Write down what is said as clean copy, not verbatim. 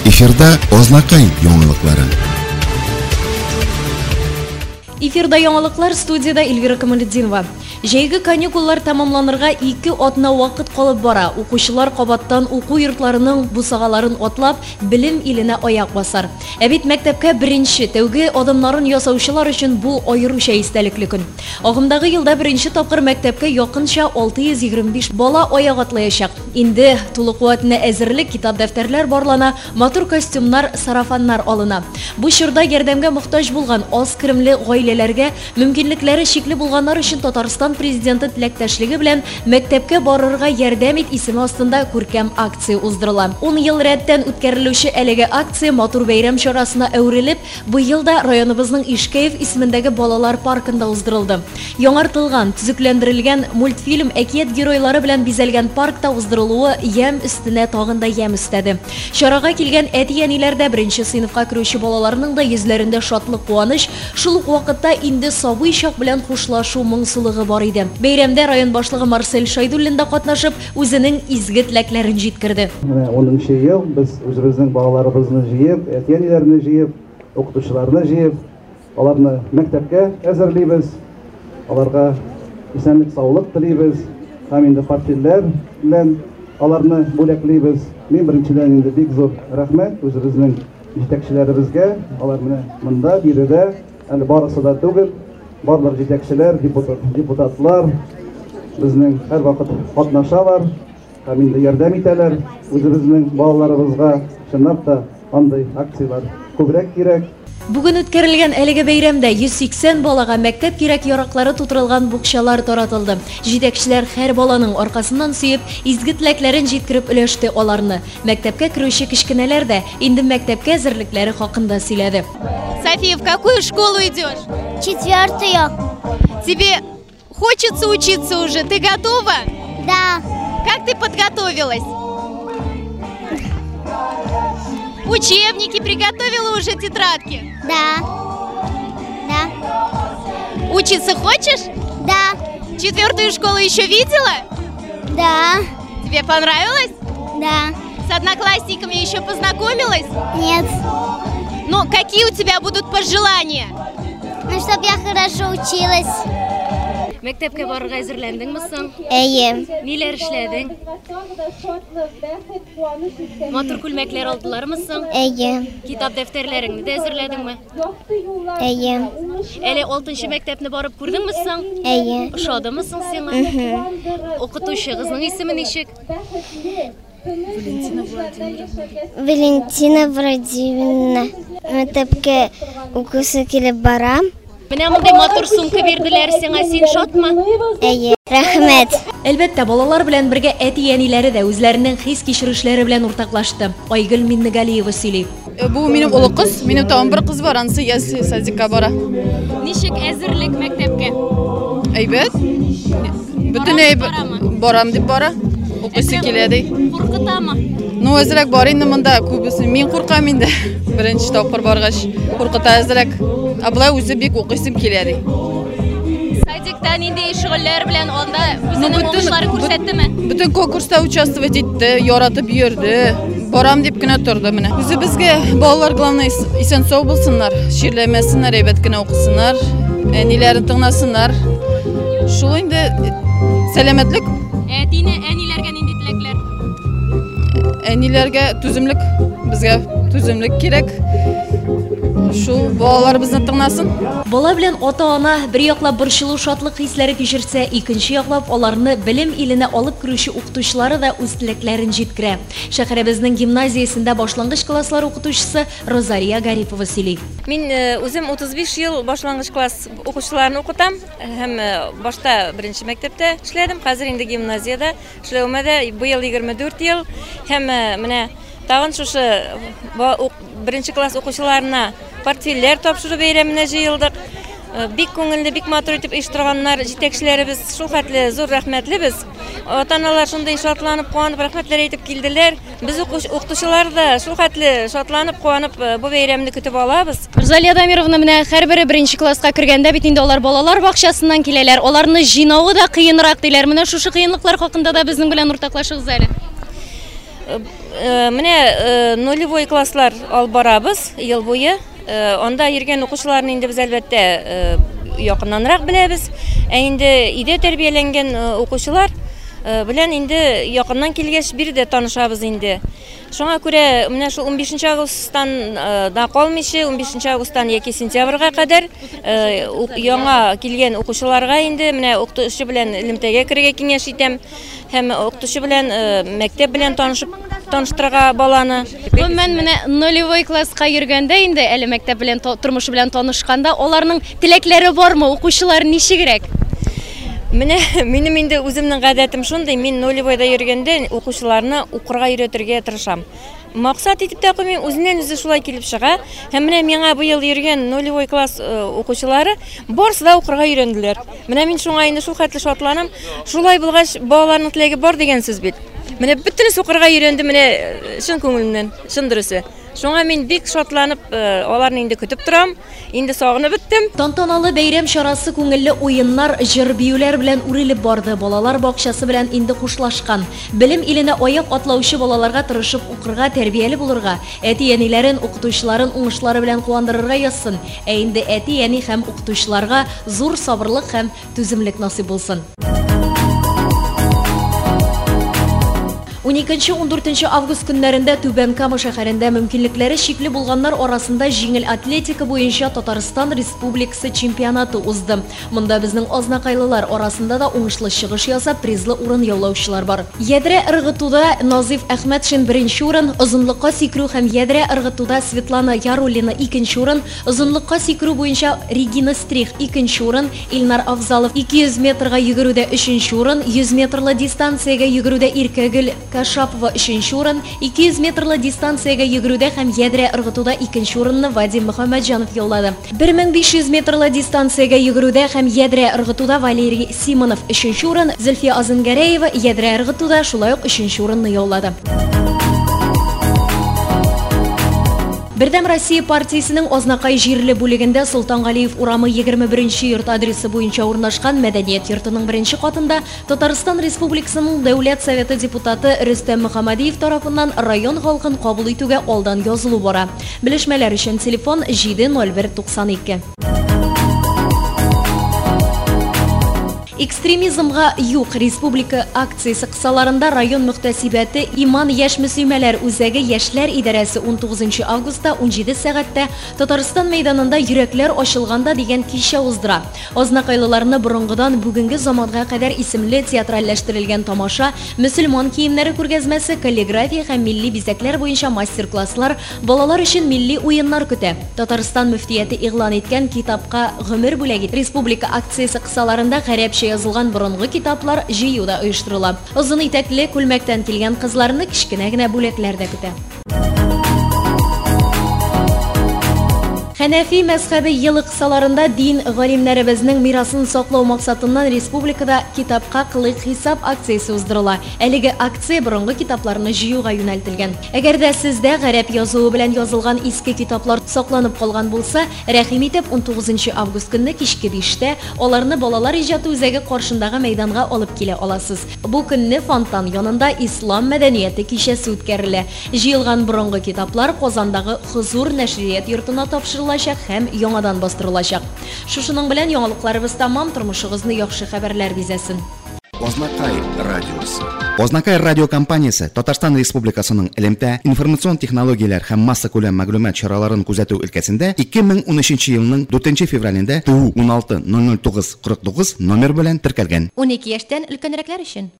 Эфирда Ознакай яңалыклары. Эфирда яңалыклар, студияда Эльвира Камалетдинова. Җәйге каникуллар тамамланырга 2 атна вакыт калып бара. Укучылар кабаттан уку йортларының бусагаларын атлап, билим иленә аяк басар. Ә бит мәктәпкә беренче тәүге адымнарын ясаучылар өчен бу аеруча истәлекле көн. Агымдагы елда беренче тапкыр мәктәпкә якынча 625 бала аяк атлаячак. Инде тулы куәтенә әзерлек, китап дәфтәрләр барлана, матур костюмнар, сарафаннар алына. Бу чорда ярдәмгә мохтаҗ булган аз киремле гаиләләргә мөмкинлекләре чикле булганнар өчен Татарстан президенты теләктәшлеге белән мәктәпкә барырга ярдәм ит исеме астында күркәм акция уздырыла. 10 ел рәттән үткәрелүче әлеге акция матур бәйрәм чарасына әверелеп, бу елда районыбызның Ишкәев исемендәге балалар паркында уздырылды. Яңартылган, төзекләндерелгән мультфильм әкият геройлары белән бизәлгән паркта уздырылуы ям өстенә тагын да ям өстәде. Чарага килгән әти-әниләр дә беренче сыйныфка керүче балаларның да йөзләрендә шатлык, куаныч, шул ук вакытта инде сабый чак белән хушлашу моңсулыгы бар иде. Бәйрәмдә район башлыгы Марсель Шайдуллин да катнашып, үзенең изге теләкләрен җиткерде. 10нчы ел без үзебезнең балаларыбызны җыеп, әти-әниләрне җыеп, укытучыларны җыеп, аларны мәктәпкә әзерлибез. Аларга исәнлек, саулык телибез. Һәм инде партияләр белән аларны бүләклибез. Мин беренчедән инде бик зур рәхмәт үзебезнең җитәкчеләребезгә. Алар менә монда биредә, әле барысы да түгел, барлык җитәкчеләр, депутатлар безнең һәр вакыт катнашалар, һәм инде ярдәм итәләр. Үзебезнең балаларыбызга чынлап та андый акциялар күбрәк кирәк. Бүген үткәрелгән әлеге бәйрәмдә 180 балага мәктәп кирәк-яраклары тутырылган букчалар таратылды. Җитәкчеләр һәр баланың аркасыннан сөеп, изге теләкләрен җиткереп өләште аларны. Мәктәпкә керүче кичкенәләр дә инде мәктәпкә әзерлекләре хакында сөйләде. София, в какую школу идешь? 4-ю. Тебе хочется учиться уже? Ты готова? Да. Как ты подготовилась? Учебники приготовила уже, тетрадки? Да. Да. Учиться хочешь? Да. 4-ю школу еще видела? Да. Тебе понравилось? Да. С одноклассниками еще познакомилась? Нет. Ну, какие у тебя будут пожелания? Ну, чтобы я хорошо училась. Мәктәпкә барырга әзерләндеңме соң? Әйе. Ниләр эшләдең? Матур күлмәкләр алдылармы соң? Әйе. Китап дәфтәрләреңне дә әзерләдеңме? Әйе. Әле 6нчы мәктәпне барып күрдеңме соң? Әйе. Ошадымы соң сиңа? Укытучы кызның исеме ничек? Валентина Владимировна. Мәктәпкә укыйсы килеп барам. Менә мондай матур сумка бирделәр сиңа, син шатмы? Әйе. Рәхмәт. Әлбәттә, балалар белән бергә әти-әниләре дә үзләренең хис-кичерешләре белән уртаклашты. Айгөл Миннегалиева сөйли. Бу минем улы кыз, минем тагын бер кыз бар, анысы ясли садикка бара. Ничек әзерлек мәктәпкә? Әйбәт. Бөтенләй барам дип бара. Укыйсы килә ди. Куркытамы? Ну, әзрәк бар инде монда күбесе. Мин куркам инде. Беренче тапкыр баргач, куркыта әзрәк. Аблай үзе бик укыйсым килә ди. Садиктан инде шөгыльләр белән анда үзенең уңышлары күрсәттеме? Бөтен конкурста участвовать итте, яратып йөрде. Барам дип кенә торды менә. Үзебезгә балалар главное исән сау булсыннар, ширләмәсеннәр, әйбәт кенә укысыннар, әниләрен тыңласыннар. Шул инде сәламәтлек. Әниләргә нинди теләкләр? Әниләргә түземлек, безгә түземлек кирәк. Шул балаларыбызны тыңласын. Бала белән ата-ана бер яклап борчылу, шатлык хисләре кичерсә, икенче яклап аларны белем иленә алып керүче укытучылары да үз теләкләрен җиткерә. Шәһәребезнең гимназиясендә башлангыч класслар укытучысы Розалия Гарипова сөйли. Мин үзем 35 ел башлангыч класс укучыларын укытам. Һәм башта беренче мәктәптә эшләдем. Хәзер инде гимназиядә эшләүемә дә быел 24 ел. Һәм менә тагын шушы беренче класс укучыларына портфельләр тапшыру бәйрәменә җыелдык. Бик күңелле, бик матур итеп оештырганнар җитәкчеләребез, шул хәтле зур рәхмәтлебез. Ата-аналар шундый шатланып, куанып, рәхмәтләр әйтеп килделәр. Без укытучылар да шул хәтле шатланып, куанып бу бәйрәмне көтеп алабыз. Розалия Дамировна, менә һәрбере беренче класска кергәндә бит инде алар балалар бакчасыннан киләләр. Аларны җинауы да кыенрак диләр. Менә шушы кыенлыклар хакында да безнең белән уртаклашыгыз әле. менә нулевой класслар алып барабыз ел буе. Анда йөргән укучыларны инде без әлбәттә якыннанрак беләбез. Инде иде тәрбияләнгән укучылар белән инде якыннан килгәч биредә танышабыз инде. Шуңа күрә менә шул 15 августтан да калмыйча 15 августтан яки сентябрьгә кадәр яңа килгән укучыларга инде менә укытучы белән элемтәгә керергә киңәш итәм һәм укытучы белән мәктәп белән таныштырырга баланы. Мен менә нулевой класска йөргәндә инде әле мәктәп белән тормышы белән танышканда аларның теләкләре бармы, укучылар ничегрәк? Менә минем инде үземнең гадәтем шундый, мин нулевойда йөргәндә укучыларны укырга өйрәтергә тырышам. Максат итеп тә куймыйм, үзеннән үзе шулай килеп чыга. Һәм менә миңа бу ел йөргән нулевой класс укучылары барысы да укырга өйрәнделәр. Менә мин шуңа инде шул хәтле шатланам. Шулай булгач, балаларның теләге бар дигән сүз бит. Менә бөтенесе укырга өйрәнде, менә чын күңелемнән, чын дөресе. Шуңа мин бик шатланып, аларны инде көтеп торам. Инде сагынып беттем. Тантаналы бәйрәм чарасы күңелле уеннар, җыр биюләр белән үрелеп барды. Балалар бакчасы белән инде хушлашкан. Белем иленә аяк атлаучы балаларга тырышып укырга, тәрбияле булырга, әти-әниләрен, укытучыларын уңышлары белән куандырырга язсын. Инде әти-әни һәм укытучыларга зур сабырлык һәм түземлек насыйп булсын. 12-14 август көннәрендә Түбән Кама шәһәрендә мөмкинлекләре шикле булганнар арасында җиңел атлетика буенча Татарстан Республикасы чемпионаты узды. Монда безнең азнакайлылар арасында да уңышлы чыгыш ясап, призлы урын яулаучылар бар. Ядрә ыргытуда Назиф Әхмәтшин 1нче урын, озынлыкка сикерү һәм ядрә ыргытуда Светлана Яруллина 2нче урын, озынлыкка сикерү буенча Регина Стрих 2нче урын, Илнар Авзалов 200 метрга йөгерүдә 3нче урын, 100 метрлы дистанциягә йөгерүдә Иркәгөл Кашапова 3нче урын, 200 метрлы дистанциягә йөгерүдә һәм ядрә ыргытуда 2нче урынны Вадим Мөхәммәтҗанов яулады. 1500 метрлы дистанциягә йөгерүдә һәм ядрә ыргытуда Валерий Симонов 3нче урын, Зөлфия Азынгәрәева ядрә ыргытуда шулай ук 3нче урынны яулады. Бердәм Россия партиясының Азнакай җирле бүлегендә Солтангалиев урамы 21нче йорт адресы буенча урнашкан мәдәният йортының 1нче катында Татарстан Республикасының Дәүләт Советы депутаты Рөстәм Мөхәммәдиев тарафыннан район халкын кабул итүгә алдан язылу бара. Белешмәләр өчен телефон 70192. Экстремизмга юк республика акциясе кысаларында район мөхтәсибәте Иман яшь мөслимәләр үзәге яшьләр идарәсе 19 августта 17 сәгатьтә Татарстан мәйданында йөрәкләр ачылганда дигән кичә уздыра. Азнакайлыларны борынгыдан бүгенге заманга кадәр исемле театральләштерелгән тамаша, мөселман киемнәре күргәзмәсе, каллиграфия һәм милли бизәкләр буенча мастер-класслар, балалар өчен милли уеннар көтә. Татарстан мөфтияте игълан иткән китапка гомер бүләге республика акциясе кысаларында гарәпчә язылган борынгы китаплар җыюда оештырыла. Озын итәкле күлмәктән килгән кызларны кичкенә генә бүләкләрдә көтә. Хәнәфи мәзһәбе елы кысаларында дин галимнәребезнең мирасын саклау максатыннан республикада китапка кылык хисап акциясе уздырыла. Әлеге акция борынгы китапларны җыюга юнәлтелгән. Әгәр дә сездә гарәп язуы белән язылган иске китаплар сакланып калган булса, рәхим итеп 19 август көнне кичке 5тә аларны балалар иҗаты үзәге каршындагы мәйданга алып килә аласыз. Бу көнне фонтан янында ислам мәдәнияте кичәсе үткәрелә. Җыелган борынгы китаплар Казандагы Хозур нәшрият йортына тапшырыла һәм яңадан бастырылачак. Шушының белән яңалыкларыбыз тамам, тормышыгызны яхшы хәбәрләр бизәсен. Азнакай радиосы. Азнакай радиокомпаниясе Татарстан Республикасының элемтә, информацион технологияләр һәм масса күләм мәгълүмат чараларын күзәтү өлкәсендә 2013 елның 4 февралендә ТУ 16 009 49 номер белән теркәлгән. 12 яшьтән өлкәнрәкләр өчен